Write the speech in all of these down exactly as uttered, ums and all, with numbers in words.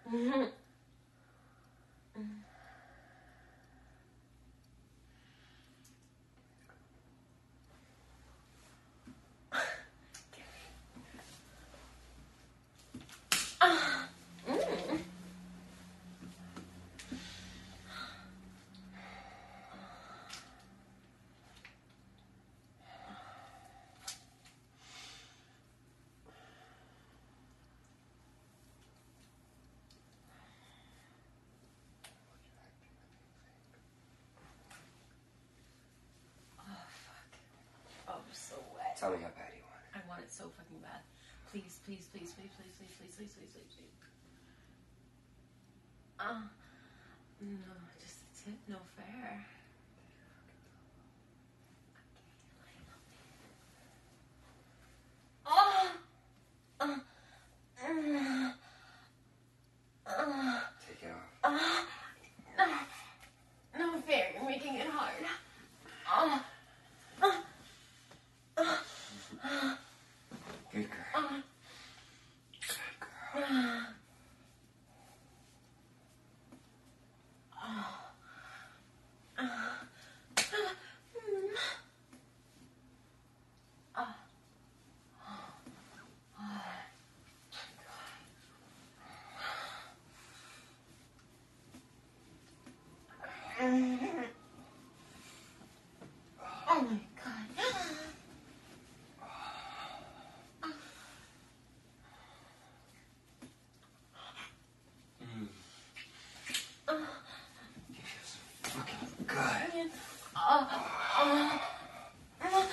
Mm-hmm. Tell me how bad you want it. I want it so fucking bad. Please, please, please, please, please, please, please, please, please, please, please. Uh, no, just a tip, no fair. Oh! Uh, uh, uh, Take it off. uh, no, no fair, you're making it hard. Uh, uh, uh, Good girl. uh, Good girl. uh, Oh my god. Mm. You feel so fucking good. Uh, uh, uh,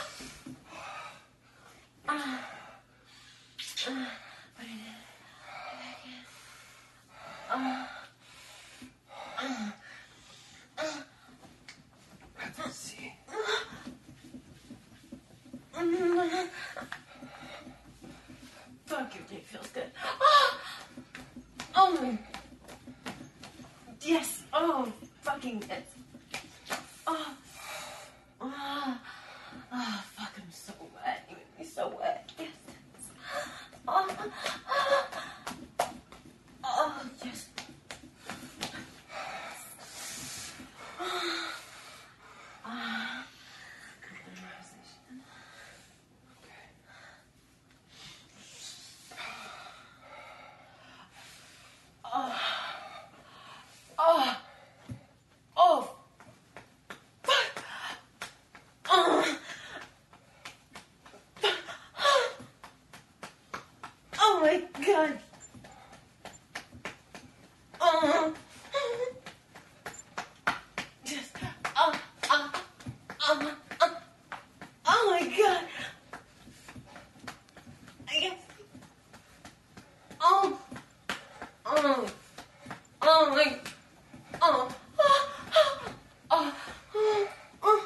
uh, put it in. Back in. Uh, uh, uh, Let's see. Fuck, your dick feels good. Oh, oh my. Yes. Oh, fucking yes. Oh. Oh. Oh, fuck, I'm so wet. You make me so wet. Yes. Oh. Oh, yes. Ah. Good conversation. Oh. Oh. Oh. Fuck. Oh. Oh my god. Oh. Just. Oh. Oh. Oh. Oh. Oh my god. I guess. Oh. Oh. Oh my. Oh. Oh. Oh. Oh. Oh.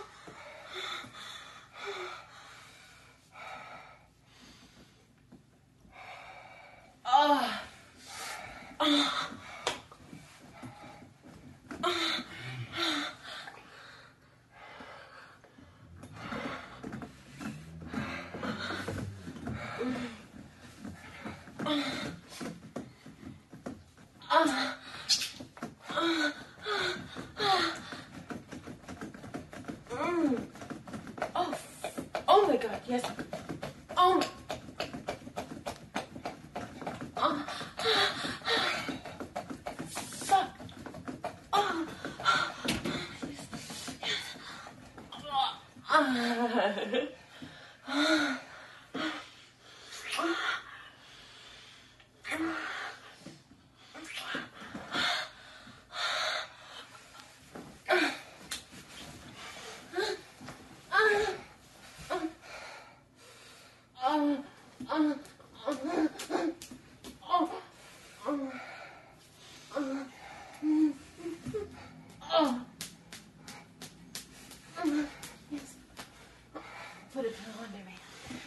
Oh. Oh. Mm. Oh. Oh my god, yes. Oh. Oh. Fuck. Oh. Yes. Yes. Oh. Put a pillow under me.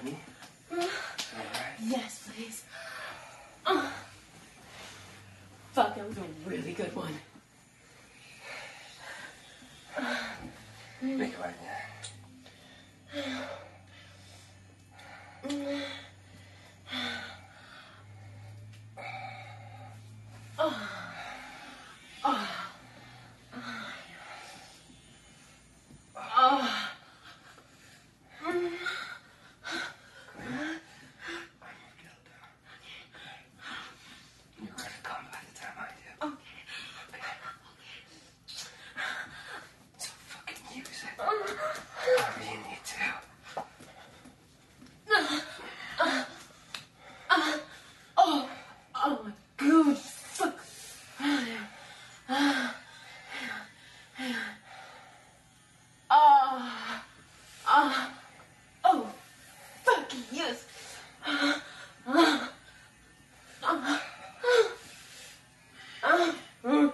me? Alright. Yes, please. Uh, fuck, that was a really good one. Make it right now. You're gonna come by the time I do. Okay. Okay. So fucking use it. However you need to. Oh, oh my god, fuck. Ah, ah, oh, fuck yes. Ah, ah, ah, ah, mm.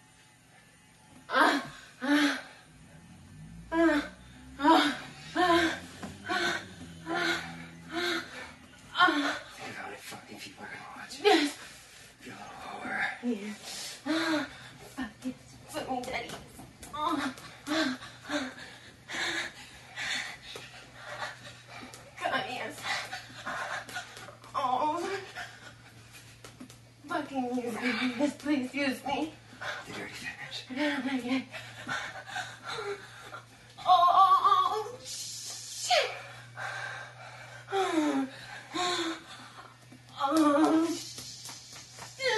Ah, ah, ah, ah, ah. Think of how many fucking people are gonna watch it. Yes. You're a little whore. Yes. Ah, fuck yes. Fuck me, daddy. Oh, ah, ah. God, yes. Oh. Fucking use me. Yes, please use me. Did you already finish? Yeah, not yet. Oh, shit. Oh, shit.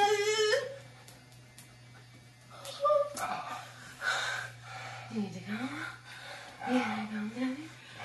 You need to go? You need to go, Daddy?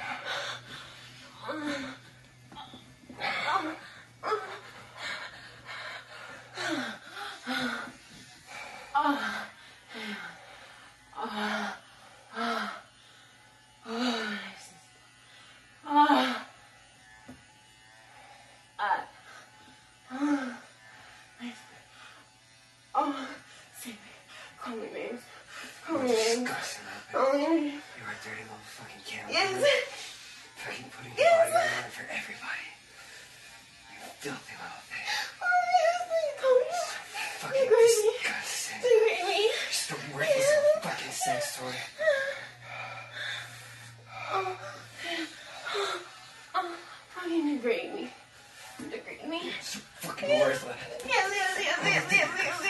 Oh, say me. Call me names. Call me names. Disgusting, man. Call me names. You're a dirty little fucking camel. Yes. Fucking putting your Yes. body on for everybody. You filthy little thing. Oh, yes. Call me names. Fucking You crazy. disgusting. You crazy me. Just a worthless fucking sex toy. Oh, oh, fucking degrade me. Degrade me. So fucking worthless. Yes, yes, yes, yes, yes, yes,